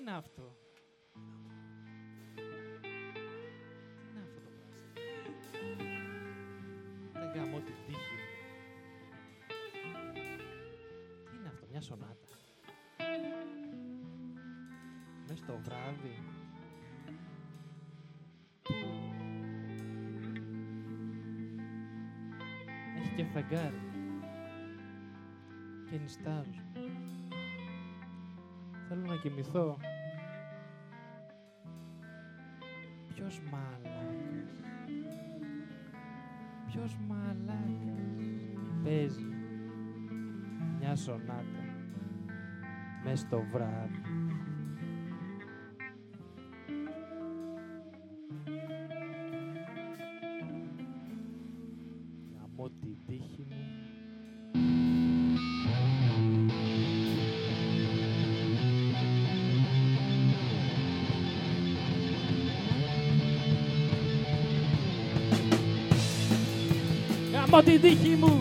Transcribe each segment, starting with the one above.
είναι αυτό? Τι είναι αυτό το πράσινο? Ρε γαμώ την τύχη μου. Τι είναι αυτό, μια σονάτα? Μες στο βράδυ. Έχει και φεγγάρι. Και νηστάζω. Θέλω να κοιμηθώ. Ποιος μαλάκας? Ποιος μαλάκας παίζει μια σονάτα μες στο βράδυ? Γαμώ την τύχη μου. Γαμώ την τύχη μου.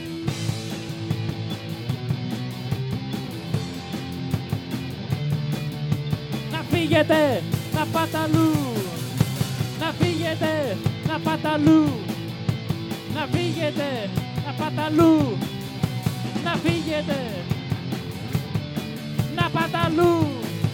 Να φύγετε, να πάτε αλλού. Να φύγετε, να πάτε αλλού. Να φύγετε, να πάτε αλλού. Να φύγετε, να πάτε αλλού.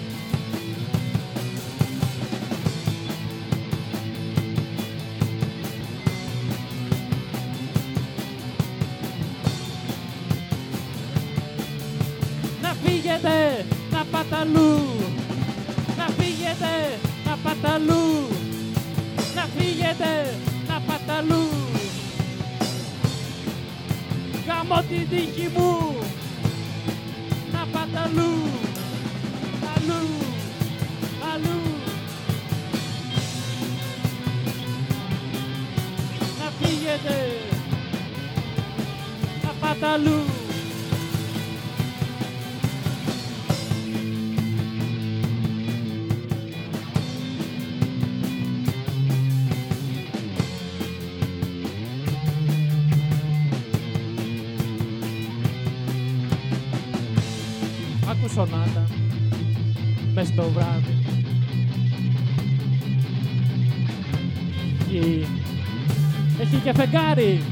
Να φύγετε, να πάτε αλλού. Να φύγετε, να πάτε αλλού. Να φύγετε, να πάτε αλλού. Γαμώ την τύχη μου. Να πάτε αλλού. Αλλού. Αλλού. Να φύγετε, να πάτε αλλού. Άκου σονάτα μες στο βράδυ. Έχει και φεγγάρι.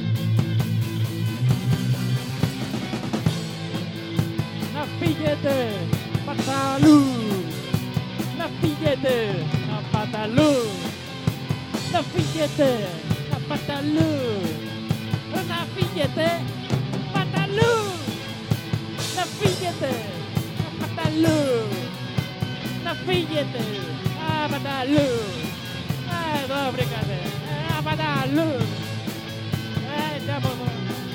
Να φύγετε, πάτε αλλού. Να φύγετε, να πάτε αλλού. Να φύγετε, να πάτε αλλού. Να φύγετε, πάτε αλλού. Να φύγετε, να πάτε αλλού. Να φύγετε, να πάτε αλλού. Εδώ βρήκατε, να πάτε αλλού. Έτσι από εδώ.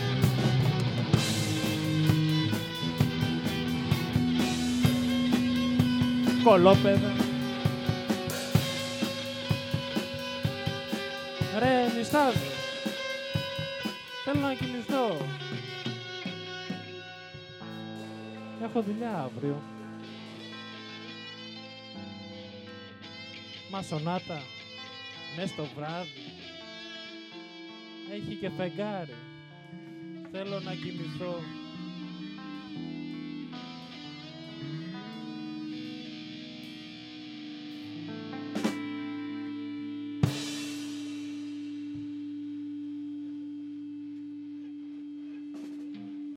Κολόπεδα. Ρε, νηστάζω. Θέλω να κοιμηθώ. Έχω δουλειά αύριο. Μα σονάτα μες στο βράδυ. Έχει και φεγγάρι. Θέλω να κοιμηθώ.